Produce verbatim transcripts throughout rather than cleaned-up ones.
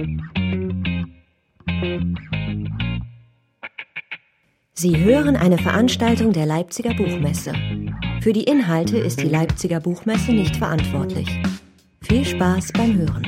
Sie hören eine Veranstaltung der Leipziger Buchmesse. Für die Inhalte ist die Leipziger Buchmesse nicht verantwortlich. Viel Spaß beim Hören.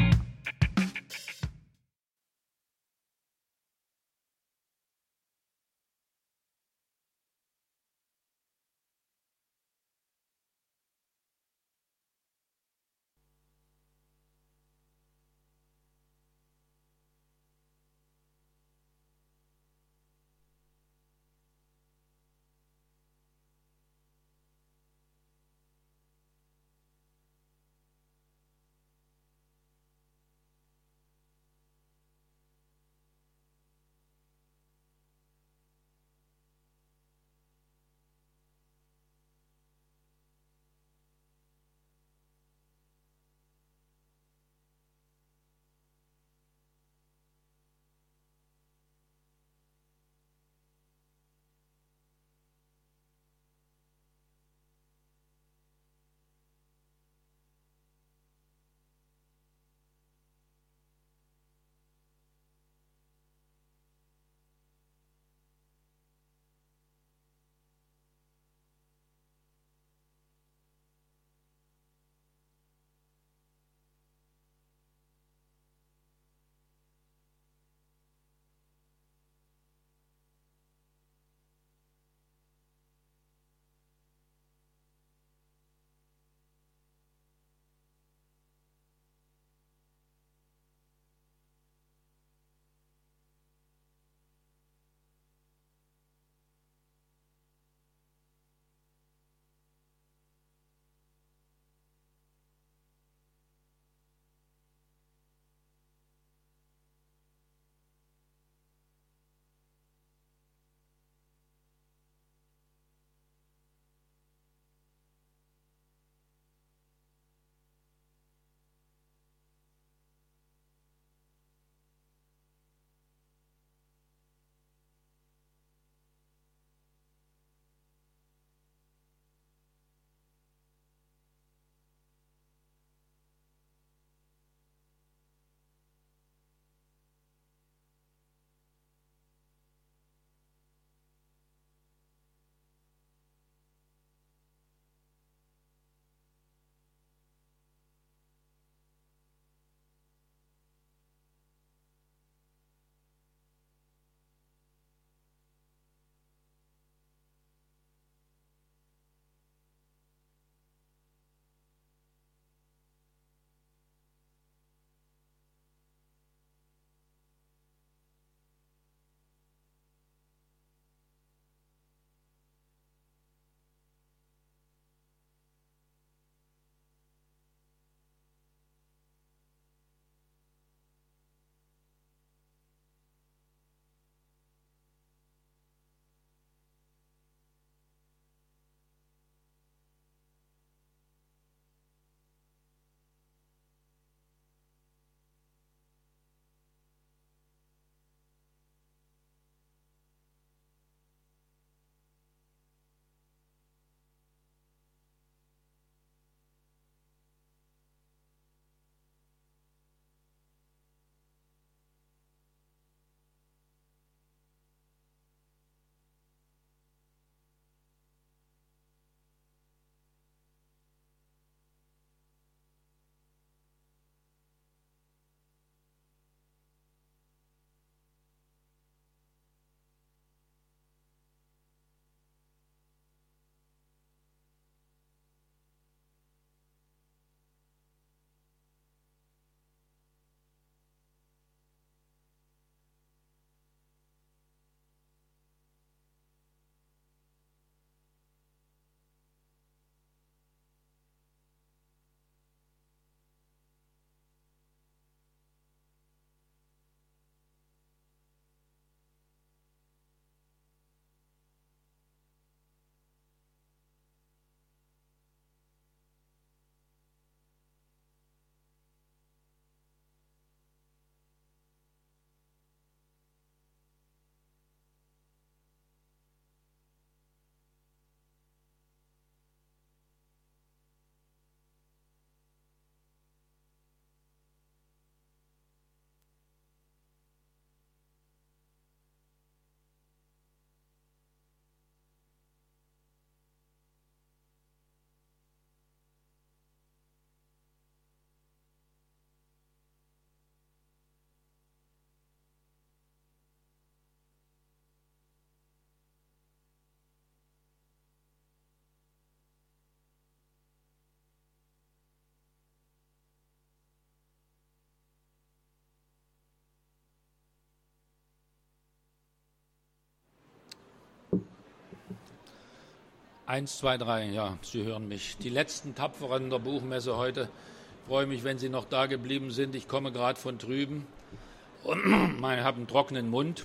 Eins, zwei, drei, ja, Sie hören mich. Die letzten Tapferen der Buchmesse heute. Ich freue mich, wenn Sie noch da geblieben sind. Ich komme gerade von drüben und ich habe einen trockenen Mund.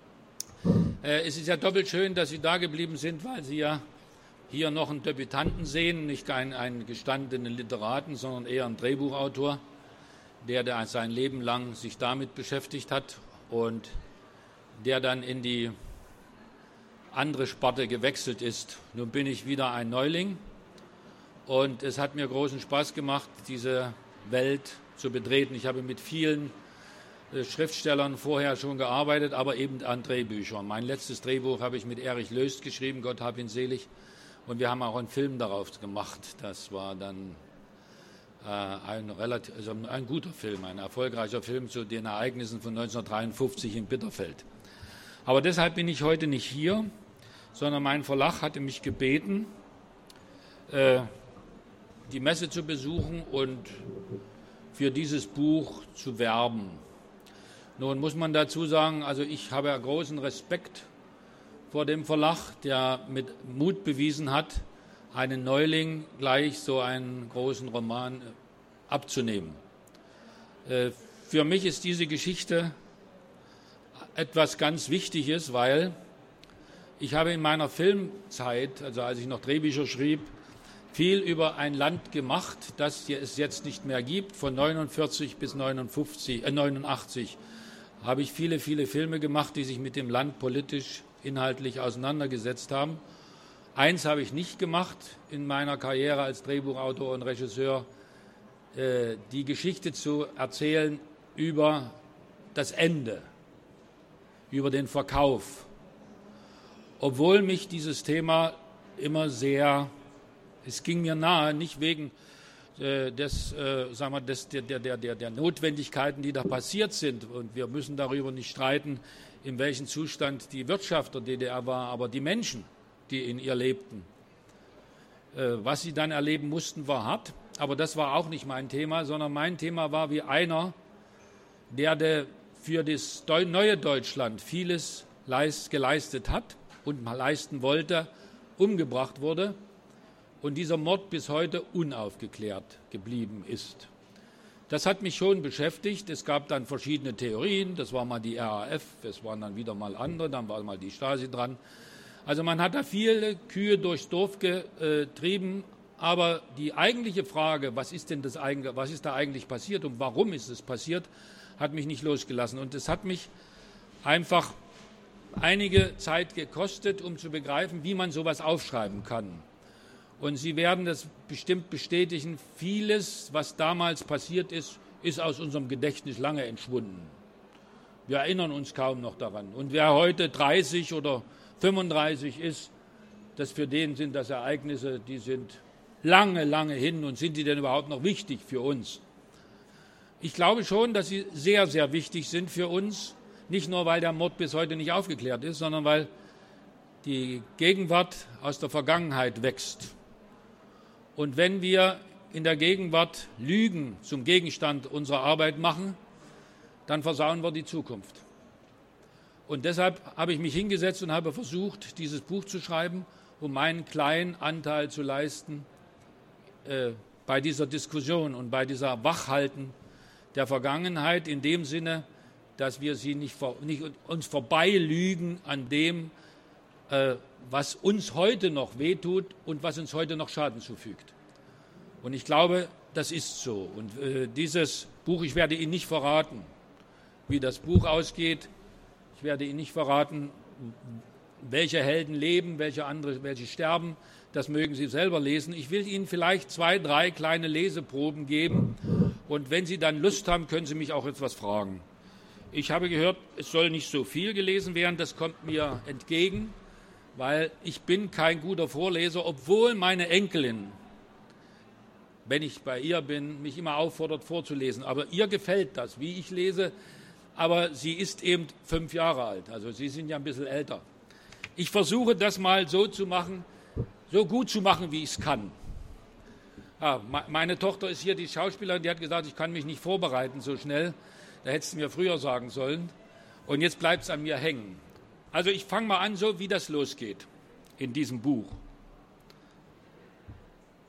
Äh, es ist ja doppelt schön, dass Sie da geblieben sind, weil Sie ja hier noch einen Debütanten sehen, nicht einen, einen gestandenen Literaten, sondern eher einen Drehbuchautor, der, der sein Leben lang sich damit beschäftigt hat und der dann in die andere Sparte gewechselt ist. Nun bin ich wieder ein Neuling und es hat mir großen Spaß gemacht, diese Welt zu betreten. Ich habe mit vielen äh, Schriftstellern vorher schon gearbeitet, aber eben an Drehbüchern. Mein letztes Drehbuch habe ich mit Erich Löst geschrieben, Gott hab ihn selig, und wir haben auch einen Film darauf gemacht. Das war dann äh, ein, relativ, also ein guter Film, ein erfolgreicher Film zu den Ereignissen von neunzehnhundertdreiundfünfzig in Bitterfeld. Aber deshalb bin ich heute nicht hier, sondern mein Verlag hatte mich gebeten, äh, die Messe zu besuchen und für dieses Buch zu werben. Nun muss man dazu sagen, also ich habe ja großen Respekt vor dem Verlag, der mit Mut bewiesen hat, einen Neuling gleich so einen großen Roman abzunehmen. Äh, für mich ist diese Geschichte etwas ganz Wichtiges, weil ich habe in meiner Filmzeit, also als ich noch Drehbücher schrieb, viel über ein Land gemacht, das es jetzt nicht mehr gibt. Von neunundvierzig bis neunundfünfzig, äh neunundachtzig habe ich viele, viele Filme gemacht, die sich mit dem Land politisch, inhaltlich auseinandergesetzt haben. Eins habe ich nicht gemacht in meiner Karriere als Drehbuchautor und Regisseur, äh, die Geschichte zu erzählen über das Ende, über den Verkauf. Obwohl mich dieses Thema immer sehr, es ging mir nahe, nicht wegen äh, des, äh, sagen wir, des, der, der, der, der Notwendigkeiten, die da passiert sind. Und wir müssen darüber nicht streiten, in welchem Zustand die Wirtschaft der D D R war, aber die Menschen, die in ihr lebten. Äh, was sie dann erleben mussten, war hart, aber das war auch nicht mein Thema, sondern mein Thema war, wie einer, der, der für das neue Deutschland vieles leist, geleistet hat und mal leisten wollte, umgebracht wurde und dieser Mord bis heute unaufgeklärt geblieben ist. Das hat mich schon beschäftigt. Es gab dann verschiedene Theorien. Das war mal die R A F, es waren dann wieder mal andere, dann war mal die Stasi dran. Also man hat da viele Kühe durchs Dorf getrieben, aber die eigentliche Frage, was ist denn das eigentlich, was ist da eigentlich passiert und warum ist es passiert, hat mich nicht losgelassen. Und es hat mich einfach einige Zeit gekostet, um zu begreifen, wie man sowas aufschreiben kann. Und Sie werden das bestimmt bestätigen, vieles, was damals passiert ist, ist aus unserem Gedächtnis lange entschwunden. Wir erinnern uns kaum noch daran. Und wer heute dreißig oder fünfunddreißig ist, das für den sind das Ereignisse, die sind lange, lange hin. Und sind die denn überhaupt noch wichtig für uns? Ich glaube schon, dass sie sehr, sehr wichtig sind für uns. Nicht nur, weil der Mord bis heute nicht aufgeklärt ist, sondern weil die Gegenwart aus der Vergangenheit wächst. Und wenn wir in der Gegenwart Lügen zum Gegenstand unserer Arbeit machen, dann versauen wir die Zukunft. Und deshalb habe ich mich hingesetzt und habe versucht, dieses Buch zu schreiben, um meinen kleinen Anteil zu leisten äh, bei dieser Diskussion und bei dieser Wachhalten der Vergangenheit, in dem Sinne, dass wir sie nicht, nicht uns vorbeilügen an dem, äh, was uns heute noch wehtut und was uns heute noch Schaden zufügt. Und ich glaube, das ist so. Und äh, dieses Buch, ich werde Ihnen nicht verraten, wie das Buch ausgeht. Ich werde Ihnen nicht verraten, welche Helden leben, welche andere, welche sterben. Das mögen Sie selber lesen. Ich will Ihnen vielleicht zwei, drei kleine Leseproben geben. Und wenn Sie dann Lust haben, können Sie mich auch etwas fragen. Ich habe gehört, es soll nicht so viel gelesen werden. Das kommt mir entgegen, weil ich bin kein guter Vorleser, obwohl meine Enkelin, wenn ich bei ihr bin, mich immer auffordert, vorzulesen. Aber ihr gefällt das, wie ich lese. Aber sie ist eben fünf Jahre alt. Also Sie sind ja ein bisschen älter. Ich versuche das mal so zu machen, so gut zu machen, wie ich es kann. Ja, meine Tochter ist hier die Schauspielerin, die hat gesagt, ich kann mich nicht vorbereiten so schnell. Da hättest du mir früher sagen sollen. Und jetzt bleibt es an mir hängen. Also ich fange mal an, so wie das losgeht in diesem Buch.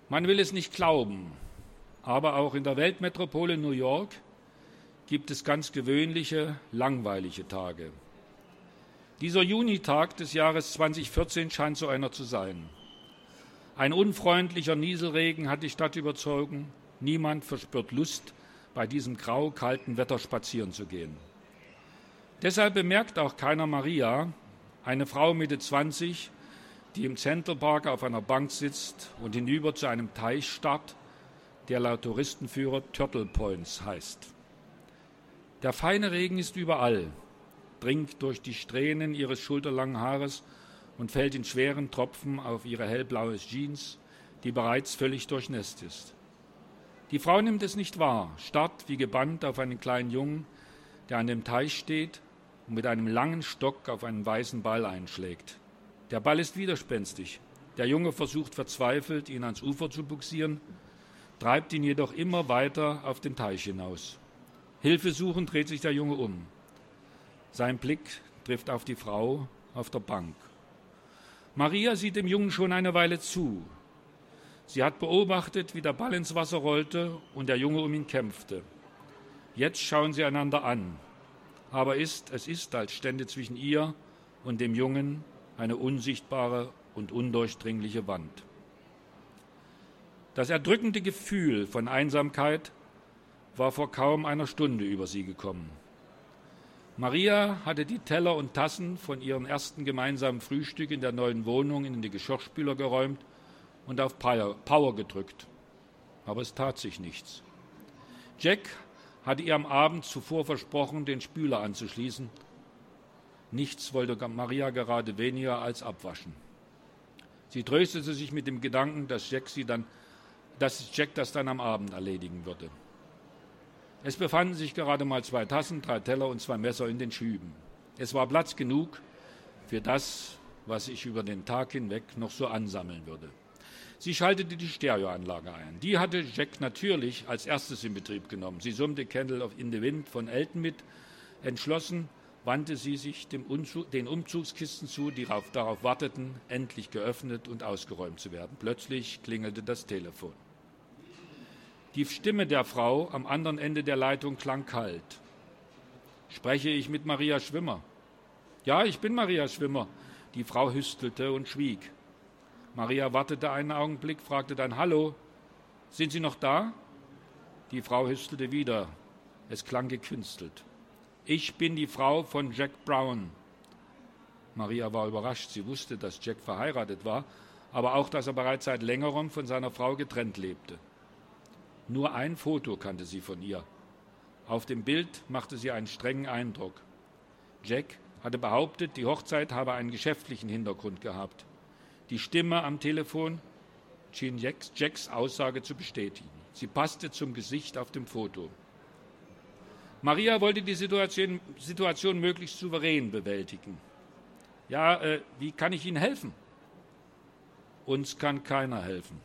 Man will es nicht glauben, aber auch in der Weltmetropole New York gibt es ganz gewöhnliche, langweilige Tage. Dieser Junitag des Jahres zweitausendvierzehn scheint so einer zu sein. Ein unfreundlicher Nieselregen hat die Stadt überzogen. Niemand verspürt Lust, bei diesem grau, kalten Wetter spazieren zu gehen. Deshalb bemerkt auch keiner Maria, eine Frau Mitte zwanzig, die im Center Park auf einer Bank sitzt und hinüber zu einem Teich starrt, der laut Touristenführer Turtle Points heißt. Der feine Regen ist überall, dringt durch die Strähnen ihres schulterlangen Haares und fällt in schweren Tropfen auf ihre hellblaue Jeans, die bereits völlig durchnässt ist. Die Frau nimmt es nicht wahr, starrt wie gebannt auf einen kleinen Jungen, der an dem Teich steht und mit einem langen Stock auf einen weißen Ball einschlägt. Der Ball ist widerspenstig. Der Junge versucht verzweifelt, ihn ans Ufer zu bugsieren, treibt ihn jedoch immer weiter auf den Teich hinaus. Hilfesuchend dreht sich der Junge um. Sein Blick trifft auf die Frau auf der Bank. Maria sieht dem Jungen schon eine Weile zu. Sie hat beobachtet, wie der Ball ins Wasser rollte und der Junge um ihn kämpfte. Jetzt schauen sie einander an. Aber ist, es ist, als stände zwischen ihr und dem Jungen eine unsichtbare und undurchdringliche Wand. Das erdrückende Gefühl von Einsamkeit war vor kaum einer Stunde über sie gekommen. Maria hatte die Teller und Tassen von ihrem ersten gemeinsamen Frühstück in der neuen Wohnung in die Geschirrspüler geräumt und auf Power gedrückt. Aber es tat sich nichts. Jack hatte ihr am Abend zuvor versprochen, den Spüler anzuschließen. Nichts wollte Maria gerade weniger als abwaschen. Sie tröstete sich mit dem Gedanken, dass Jack, sie dann, dass Jack das dann am Abend erledigen würde. Es befanden sich gerade mal zwei Tassen, drei Teller und zwei Messer in den Schüben. Es war Platz genug für das, was ich über den Tag hinweg noch so ansammeln würde. Sie schaltete die Stereoanlage ein. Die hatte Jack natürlich als erstes in Betrieb genommen. Sie summte Candle in the Wind von Elton mit. Entschlossen wandte sie sich dem Umzug, den Umzugskisten zu, die darauf, darauf warteten, endlich geöffnet und ausgeräumt zu werden. Plötzlich klingelte das Telefon. Die Stimme der Frau am anderen Ende der Leitung klang kalt. Spreche ich mit Maria Schwimmer? Ja, ich bin Maria Schwimmer. Die Frau hüstelte und schwieg. Maria wartete einen Augenblick, fragte dann, Hallo, sind Sie noch da? Die Frau hüstelte wieder. Es klang gekünstelt. Ich bin die Frau von Jack Brown. Maria war überrascht. Sie wusste, dass Jack verheiratet war, aber auch, dass er bereits seit längerem von seiner Frau getrennt lebte. Nur ein Foto kannte sie von ihr. Auf dem Bild machte sie einen strengen Eindruck. Jack hatte behauptet, die Hochzeit habe einen geschäftlichen Hintergrund gehabt. Die Stimme am Telefon schien Jacks, Jacks Aussage zu bestätigen. Sie passte zum Gesicht auf dem Foto. Maria wollte die Situation, Situation möglichst souverän bewältigen. Ja, äh, wie kann ich Ihnen helfen? Uns kann keiner helfen.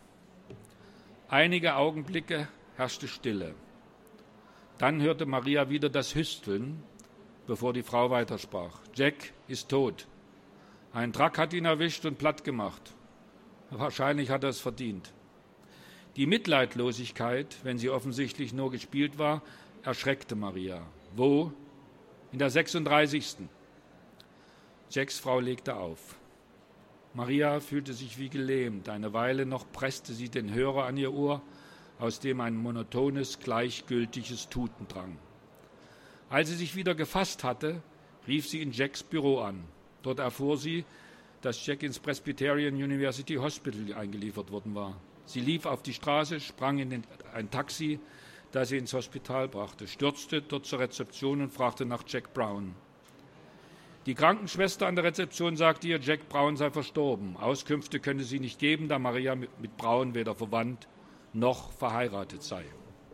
Einige Augenblicke herrschte Stille. Dann hörte Maria wieder das Hüsteln, bevor die Frau weitersprach. Jack ist tot. Ein Truck hat ihn erwischt und platt gemacht. Wahrscheinlich hat er es verdient. Die Mitleidlosigkeit, wenn sie offensichtlich nur gespielt war, erschreckte Maria. Wo? In der sechsunddreißigsten Jacks Frau legte auf. Maria fühlte sich wie gelähmt. Eine Weile noch presste sie den Hörer an ihr Ohr, aus dem ein monotones, gleichgültiges Tuten drang. Als sie sich wieder gefasst hatte, rief sie in Jacks Büro an. Dort erfuhr sie, dass Jack ins Presbyterian University Hospital eingeliefert worden war. Sie lief auf die Straße, sprang in den, ein Taxi, das sie ins Hospital brachte, stürzte dort zur Rezeption und fragte nach Jack Brown. Die Krankenschwester an der Rezeption sagte ihr, Jack Brown sei verstorben. Auskünfte könne sie nicht geben, da Maria mit, mit Brown weder verwandt noch verheiratet sei.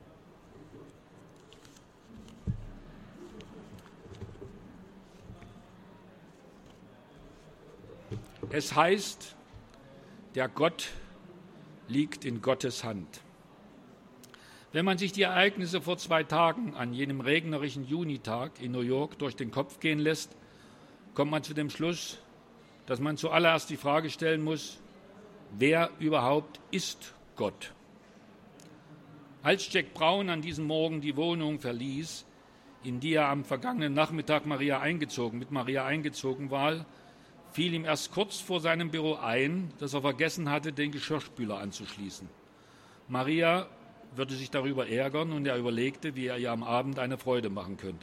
Es heißt, der Gott liegt in Gottes Hand. Wenn man sich die Ereignisse vor zwei Tagen an jenem regnerischen Junitag in New York durch den Kopf gehen lässt, kommt man zu dem Schluss, dass man zuallererst die Frage stellen muss, wer überhaupt ist Gott. Als Jack Brown an diesem Morgen die Wohnung verließ, in die er am vergangenen Nachmittag Maria eingezogen, mit Maria eingezogen war, fiel ihm erst kurz vor seinem Büro ein, dass er vergessen hatte, den Geschirrspüler anzuschließen. Maria würde sich darüber ärgern und er überlegte, wie er ihr am Abend eine Freude machen könnte.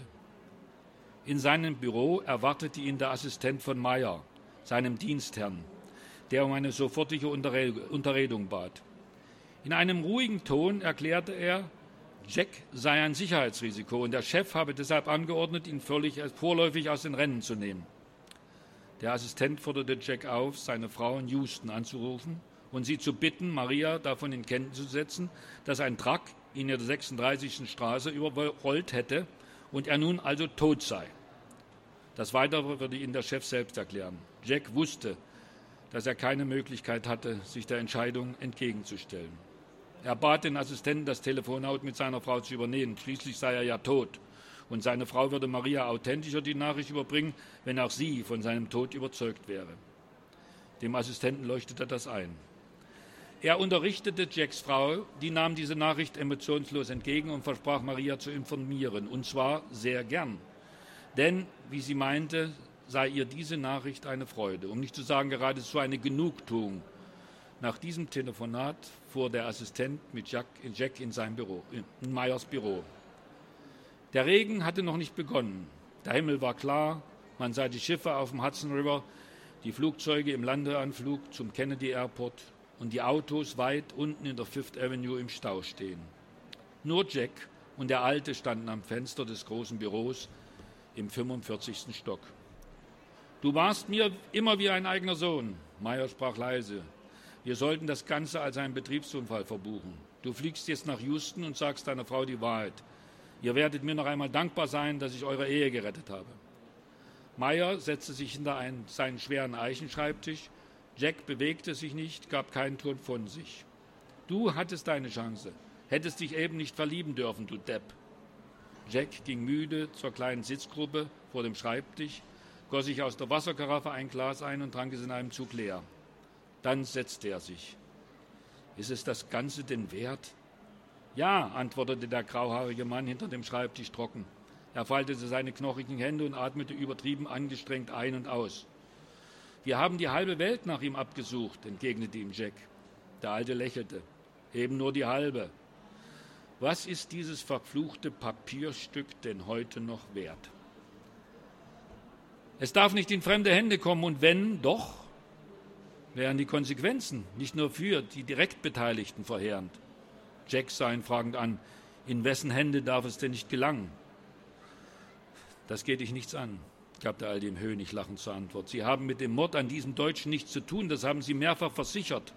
In seinem Büro erwartete ihn der Assistent von Meyer, seinem Dienstherrn, der um eine sofortige Unterredung bat. In einem ruhigen Ton erklärte er, Jack sei ein Sicherheitsrisiko und der Chef habe deshalb angeordnet, ihn völlig vorläufig aus den Rennen zu nehmen. Der Assistent forderte Jack auf, seine Frau in Houston anzurufen und sie zu bitten, Maria davon in Kenntnis zu setzen, dass ein Truck ihn in der sechsunddreißigsten Straße überrollt hätte und er nun also tot sei. Das Weitere würde ihm der Chef selbst erklären. Jack wusste, dass er keine Möglichkeit hatte, sich der Entscheidung entgegenzustellen. Er bat den Assistenten, das Telefonat mit seiner Frau zu übernehmen. Schließlich sei er ja tot. Und seine Frau würde Maria authentischer die Nachricht überbringen, wenn auch sie von seinem Tod überzeugt wäre. Dem Assistenten leuchtete das ein. Er unterrichtete Jacks Frau, die nahm diese Nachricht emotionslos entgegen und versprach, Maria zu informieren, und zwar sehr gern. Denn, wie sie meinte, sei ihr diese Nachricht eine Freude, um nicht zu sagen geradezu eine Genugtuung. Nach diesem Telefonat fuhr der Assistent mit Jack, Jack in sein Büro, in Meyers Büro. Der Regen hatte noch nicht begonnen. Der Himmel war klar, man sah die Schiffe auf dem Hudson River, die Flugzeuge im Landeanflug zum Kennedy Airport und die Autos weit unten in der Fifth Avenue im Stau stehen. Nur Jack und der Alte standen am Fenster des großen Büros im fünfundvierzigsten Stock. »Du warst mir immer wie ein eigener Sohn«, Meyer sprach leise. »Wir sollten das Ganze als einen Betriebsunfall verbuchen. Du fliegst jetzt nach Houston und sagst deiner Frau die Wahrheit. Ihr werdet mir noch einmal dankbar sein, dass ich eure Ehe gerettet habe.« Meyer setzte sich hinter einen, seinen schweren Eichenschreibtisch. Jack bewegte sich nicht, gab keinen Ton von sich. »Du hattest deine Chance, hättest dich eben nicht verlieben dürfen, du Depp.« Jack ging müde zur kleinen Sitzgruppe vor dem Schreibtisch, goss sich aus der Wasserkaraffe ein Glas ein und trank es in einem Zug leer. Dann setzte er sich. »Ist es das Ganze denn wert?« »Ja«, antwortete der grauhaarige Mann hinter dem Schreibtisch trocken. Er faltete seine knochigen Hände und atmete übertrieben angestrengt ein und aus. »Wir haben die halbe Welt nach ihm abgesucht«, entgegnete ihm Jack. Der Alte lächelte. »Eben nur die halbe. Was ist dieses verfluchte Papierstück denn heute noch wert? Es darf nicht in fremde Hände kommen, und wenn, doch, wären die Konsequenzen nicht nur für die Direktbeteiligten verheerend.« Jack sah ihn fragend an. »In wessen Hände darf es denn nicht gelangen?« »Das geht dich nichts an«, gab der Alte ihm höhnisch lachend zur Antwort. »Sie haben mit dem Mord an diesem Deutschen nichts zu tun, das haben Sie mehrfach versichert.«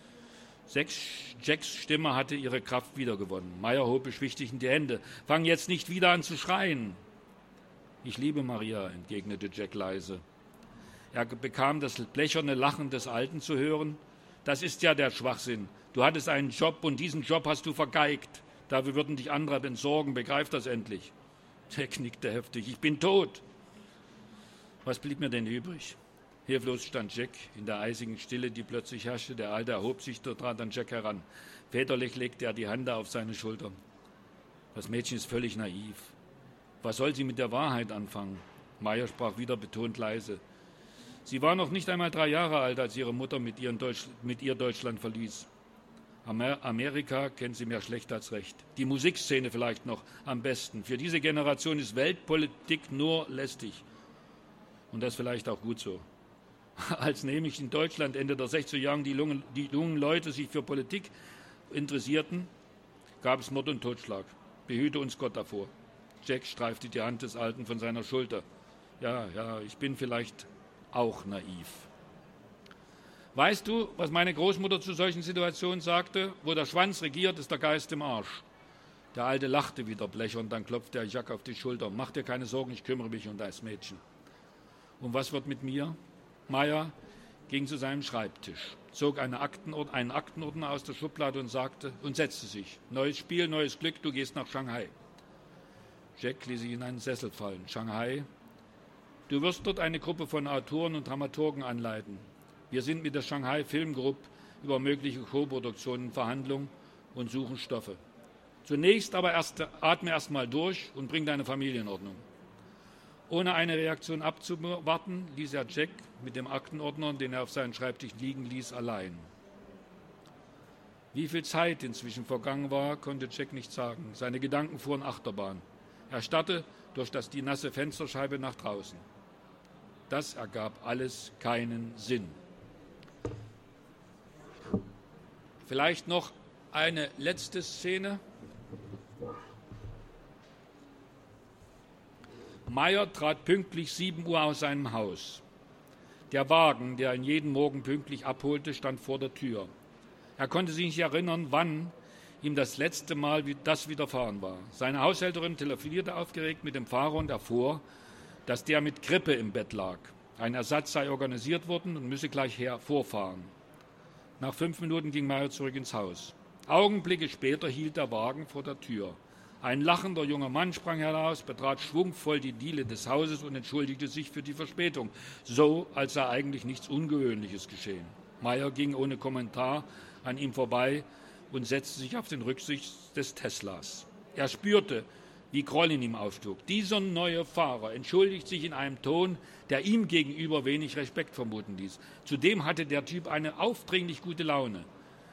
Jacks Stimme hatte ihre Kraft wiedergewonnen. Meyer hob beschwichtigend die Hände. »Fang jetzt nicht wieder an zu schreien!« »Ich liebe Maria«, entgegnete Jack leise. Er bekam das blecherne Lachen des Alten zu hören. »Das ist ja der Schwachsinn. Du hattest einen Job und diesen Job hast du vergeigt. Dafür würden dich andere entsorgen. Begreif das endlich.« Jack nickte heftig. »Ich bin tot.« Was blieb mir denn übrig? Hilflos stand Jack in der eisigen Stille, die plötzlich herrschte. Der Alte erhob sich, trat an Jack heran. Väterlich legte er die Hand auf seine Schulter. Das Mädchen ist völlig naiv. Was soll sie mit der Wahrheit anfangen? Meyer sprach wieder betont leise. Sie war noch nicht einmal drei Jahre alt, als ihre Mutter mit ihr, Deutsch, mit ihr Deutschland verließ. Amer- Amerika kennt sie mehr schlecht als recht. Die Musikszene vielleicht noch am besten. Für diese Generation ist Weltpolitik nur lästig. Und das vielleicht auch gut so. Als nämlich in Deutschland Ende der sechziger Jahre die jungen, die jungen Leute sich für Politik interessierten, gab es Mord und Totschlag. Behüte uns Gott davor. Jack streifte die Hand des Alten von seiner Schulter. Ja, ja, ich bin vielleicht auch naiv. Weißt du, was meine Großmutter zu solchen Situationen sagte? Wo der Schwanz regiert, ist der Geist im Arsch. Der Alte lachte wieder blechern, dann klopfte er Jack auf die Schulter. Mach dir keine Sorgen, ich kümmere mich um das Mädchen. Und was wird mit mir? Meyer ging zu seinem Schreibtisch, zog eine Aktenord- einen Aktenordner aus der Schublade und sagte und setzte sich. Neues Spiel, neues Glück, du gehst nach Shanghai. Jack ließ sich in einen Sessel fallen. Shanghai? Du wirst dort eine Gruppe von Autoren und Dramaturgen anleiten. Wir sind mit der Shanghai Film Group über mögliche Koproduktionen Verhandlungen und suchen Stoffe. Zunächst aber erst, atme erst mal durch und bring deine Familie in Ordnung. Ohne eine Reaktion abzuwarten, ließ er Jack mit dem Aktenordner, den er auf seinem Schreibtisch liegen ließ, allein. Wie viel Zeit inzwischen vergangen war, konnte Jack nicht sagen. Seine Gedanken fuhren Achterbahn. Er starrte durch das, die nasse Fensterscheibe nach draußen. Das ergab alles keinen Sinn. Vielleicht noch eine letzte Szene. Meyer trat pünktlich sieben Uhr aus seinem Haus. Der Wagen, der ihn jeden Morgen pünktlich abholte, stand vor der Tür. Er konnte sich nicht erinnern, wann ihm das letzte Mal das widerfahren war. Seine Haushälterin telefonierte aufgeregt mit dem Fahrer und erfuhr, dass der mit Grippe im Bett lag. Ein Ersatz sei organisiert worden und müsse gleich hervorfahren. Nach fünf Minuten ging Meyer zurück ins Haus. Augenblicke später hielt der Wagen vor der Tür. Ein lachender junger Mann sprang heraus, betrat schwungvoll die Diele des Hauses und entschuldigte sich für die Verspätung, so als sei eigentlich nichts Ungewöhnliches geschehen. Meyer ging ohne Kommentar an ihm vorbei und setzte sich auf den Rücksitz des Teslas. Er spürte, wie Groll in ihm aufschlug. Dieser neue Fahrer entschuldigt sich in einem Ton, der ihm gegenüber wenig Respekt vermuten ließ. Zudem hatte der Typ eine aufdringlich gute Laune,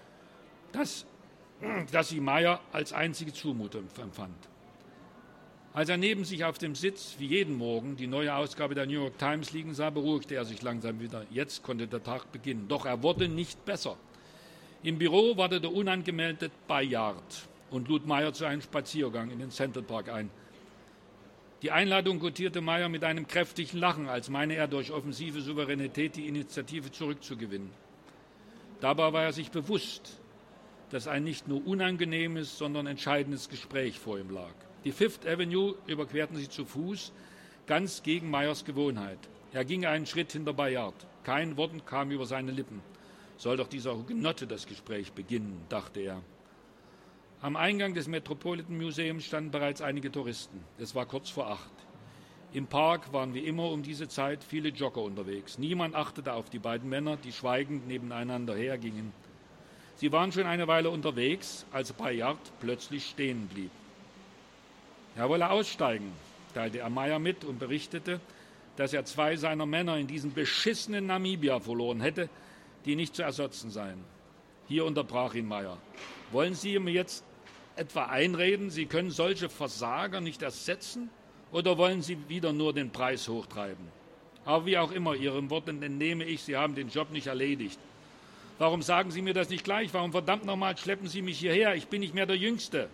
dass, dass sie Meyer als einzige Zumutung empfand. Als er neben sich auf dem Sitz, wie jeden Morgen, die neue Ausgabe der New York Times liegen sah, beruhigte er sich langsam wieder. Jetzt konnte der Tag beginnen. Doch er wurde nicht besser. Im Büro wartete unangemeldet Bayard und lud Meyer zu einem Spaziergang in den Central Park ein. Die Einladung quotierte Meyer mit einem kräftigen Lachen, als meine er durch offensive Souveränität die Initiative zurückzugewinnen. Dabei war er sich bewusst, dass ein nicht nur unangenehmes, sondern entscheidendes Gespräch vor ihm lag. Die Fifth Avenue überquerten sie zu Fuß, ganz gegen Meyers Gewohnheit. Er ging einen Schritt hinter Bayard. Kein Wort kam über seine Lippen. Soll doch dieser Hugenotte das Gespräch beginnen, dachte er. Am Eingang des Metropolitan Museums standen bereits einige Touristen. Es war kurz vor acht. Im Park waren wie immer um diese Zeit viele Jogger unterwegs. Niemand achtete auf die beiden Männer, die schweigend nebeneinander hergingen. Sie waren schon eine Weile unterwegs, als Bayard plötzlich stehen blieb. Er wolle aussteigen, teilte er Meyer mit und berichtete, dass er zwei seiner Männer in diesem beschissenen Namibia verloren hätte, die nicht zu ersetzen seien. Hier unterbrach ihn Meyer. Wollen Sie mir jetzt etwa einreden, Sie können solche Versager nicht ersetzen? Oder wollen Sie wieder nur den Preis hochtreiben? Aber wie auch immer, Ihren Worten entnehme ich, Sie haben den Job nicht erledigt. Warum sagen Sie mir das nicht gleich? Warum verdammt nochmal schleppen Sie mich hierher? Ich bin nicht mehr der Jüngste.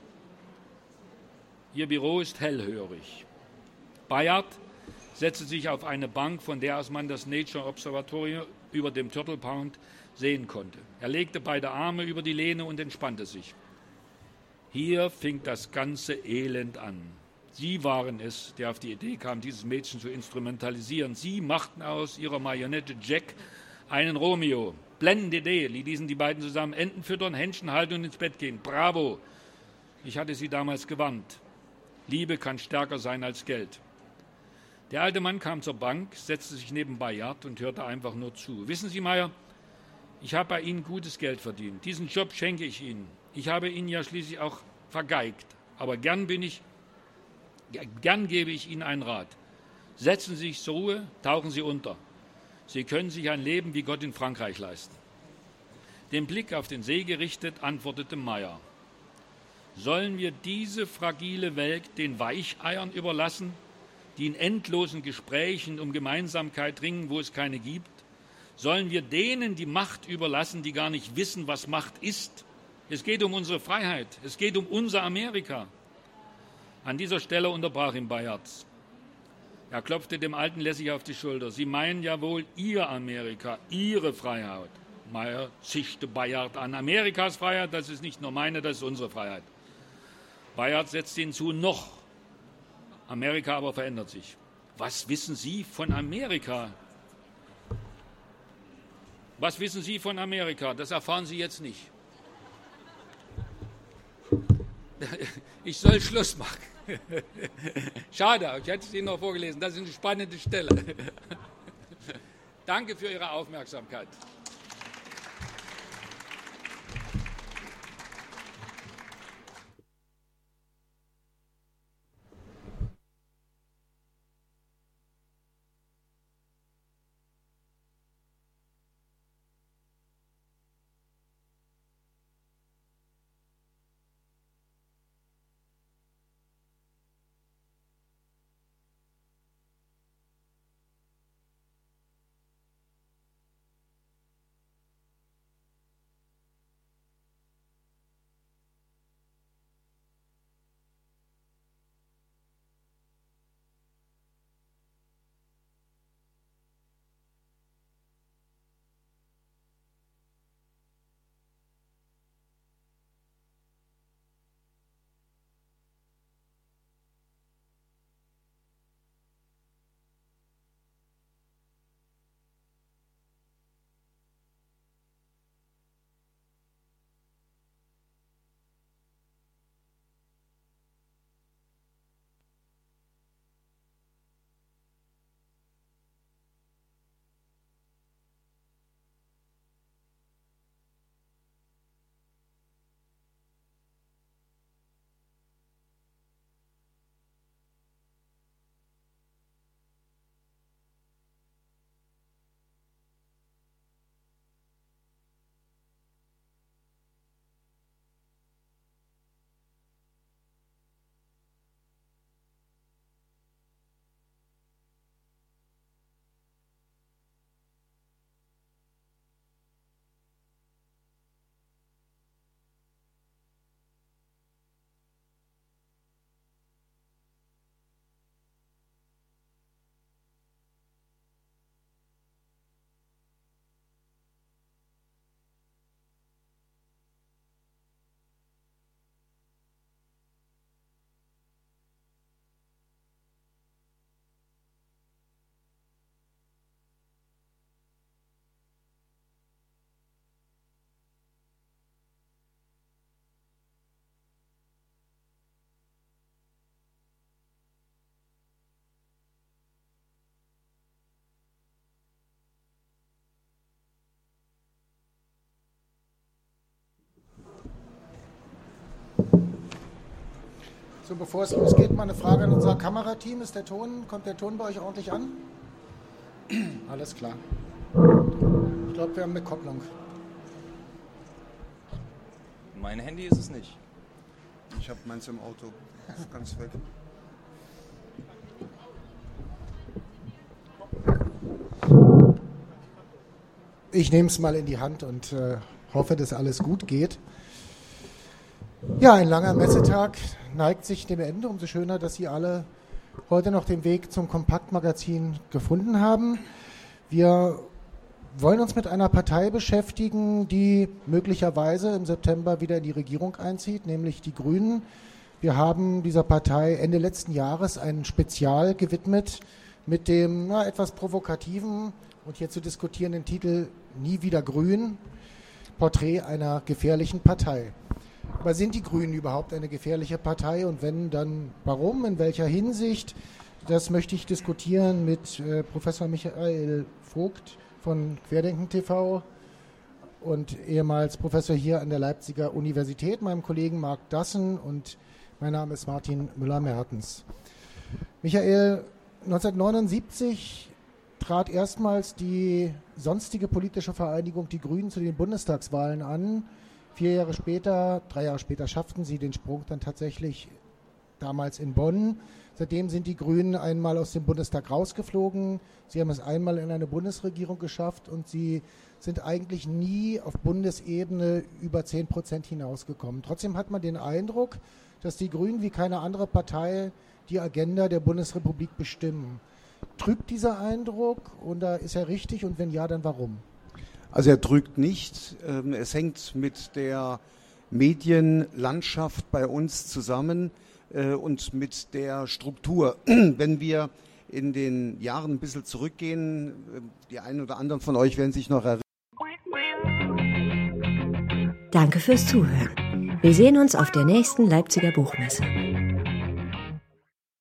Ihr Büro ist hellhörig. Bayard setzte sich auf eine Bank, von der aus man das Nature Observatory über dem Turtle Pond sehen konnte. Er legte beide Arme über die Lehne und entspannte sich. Hier fing das ganze Elend an. Sie waren es, der auf die Idee kam, dieses Mädchen zu instrumentalisieren. Sie machten aus ihrer Marionette Jack einen Romeo. Blendende Idee, ließen die beiden zusammen Enten füttern, Händchen halten und ins Bett gehen. Bravo! Ich hatte sie damals gewarnt. Liebe kann stärker sein als Geld. Der alte Mann kam zur Bank, setzte sich neben Bayard und hörte einfach nur zu. Wissen Sie, Meyer, ich habe bei Ihnen gutes Geld verdient. Diesen Job schenke ich Ihnen. Ich habe Ihnen ja schließlich auch vergeigt. Aber gern bin ich, gern gebe ich Ihnen einen Rat. Setzen Sie sich zur Ruhe, tauchen Sie unter. Sie können sich ein Leben wie Gott in Frankreich leisten. Den Blick auf den See gerichtet, antwortete Meyer. Sollen wir diese fragile Welt den Weicheiern überlassen, die in endlosen Gesprächen um Gemeinsamkeit ringen, wo es keine gibt? Sollen wir denen die Macht überlassen, die gar nicht wissen, was Macht ist? Es geht um unsere Freiheit, es geht um unser Amerika. An dieser Stelle unterbrach ihn Bayard. Er klopfte dem Alten lässig auf die Schulter. Sie meinen ja wohl Ihr Amerika, Ihre Freiheit. Meyer zischte Bayard an. Amerikas Freiheit, das ist nicht nur meine, das ist unsere Freiheit. Bayard setzte hinzu, noch. Amerika aber verändert sich. Was wissen Sie von Amerika? Was wissen Sie von Amerika? Das erfahren Sie jetzt nicht. Ich soll Schluss machen. Schade, ich hätte es Ihnen noch vorgelesen. Das ist eine spannende Stelle. Danke für Ihre Aufmerksamkeit. So, bevor es losgeht, mal eine Frage an unser Kamerateam. Ist der Ton, kommt der Ton bei euch ordentlich an? Alles klar. Ich glaube, wir haben eine Kopplung. Mein Handy ist es nicht. Ich habe meins im Auto. Ist ganz weg. Ich nehme es mal in die Hand und äh, hoffe, dass alles gut geht. Ja, ein langer Messetag neigt sich dem Ende. Umso schöner, dass Sie alle heute noch den Weg zum Kompaktmagazin gefunden haben. Wir wollen uns mit einer Partei beschäftigen, die möglicherweise im September wieder in die Regierung einzieht, nämlich die Grünen. Wir haben dieser Partei Ende letzten Jahres ein Spezial gewidmet mit dem na, etwas provokativen und hier zu diskutierenden Titel Nie wieder Grün, Porträt einer gefährlichen Partei. Aber sind die Grünen überhaupt eine gefährliche Partei und wenn, dann warum, in welcher Hinsicht? Das möchte ich diskutieren mit äh, Professor Michael Vogt von Querdenken T V und ehemals Professor hier an der Leipziger Universität, meinem Kollegen Marc Dassen, und mein Name ist Martin Müller-Mertens. Michael, neunzehnhundertneunundsiebzig trat erstmals die sonstige politische Vereinigung Die Grünen zu den Bundestagswahlen an. Vier Jahre später, drei Jahre später schafften sie den Sprung dann tatsächlich damals in Bonn. Seitdem sind die Grünen einmal aus dem Bundestag rausgeflogen. Sie haben es einmal in eine Bundesregierung geschafft und sie sind eigentlich nie auf Bundesebene über zehn Prozent hinausgekommen. Trotzdem hat man den Eindruck, dass die Grünen wie keine andere Partei die Agenda der Bundesrepublik bestimmen. Trügt dieser Eindruck oder ist er richtig und wenn ja, dann warum? Also er trügt nicht. Es hängt mit der Medienlandschaft bei uns zusammen und mit der Struktur. Wenn wir in den Jahren ein bisschen zurückgehen, die einen oder anderen von euch werden sich noch erinnern. Danke fürs Zuhören. Wir sehen uns auf der nächsten Leipziger Buchmesse.